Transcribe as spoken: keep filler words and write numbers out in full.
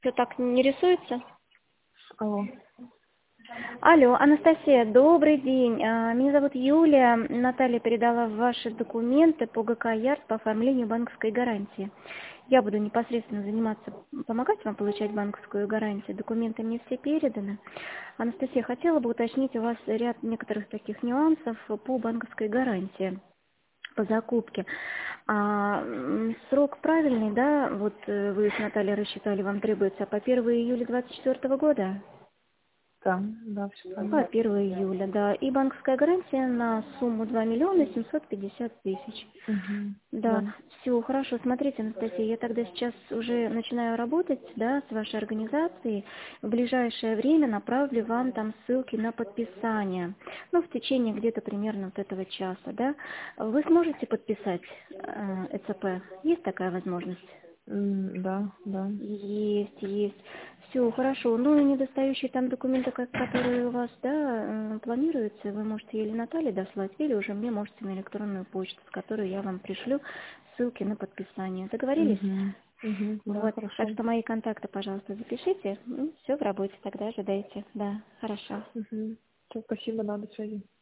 Все так не рисуется? Алло. Алло, Анастасия, добрый день. А, Меня зовут Юлия. Наталья передала ваши документы по ГК Ярд по оформлению банковской гарантии. Я буду непосредственно заниматься, помогать вам получать банковскую гарантию. Документы мне все переданы. Анастасия, хотела бы уточнить у вас ряд некоторых таких нюансов по банковской гарантии, по закупке. А, м, срок правильный, да? Вот э, вы с Натальей рассчитали, вам требуется по первого июля двадцать четвёртого года? Да, да, все По правильно. первого июля, да. И банковская гарантия на сумму два миллиона семьсот пятьдесят тысяч. Угу. Да, Да. все, хорошо. Смотрите, Анастасия, я тогда сейчас уже начинаю работать, да, с вашей организацией. В ближайшее время направлю вам там ссылки на подписание. Ну, в течение где-то примерно вот этого часа, да. Вы сможете подписать э, ЭЦП? Есть такая возможность? М, Да, да. Есть, есть. Все, хорошо. Ну и недостающие там документы, ко- которые у вас, да, э, планируются, вы можете или Наталье дослать, или уже мне можете на электронную почту, с которой я вам пришлю ссылки на подписание. Договорились? Угу. Угу. Да, Вот. Так хорошо. что мои контакты, пожалуйста, запишите. Все в работе, тогда ожидайте. Да, хорошо. Угу. Все, спасибо, да, до связи.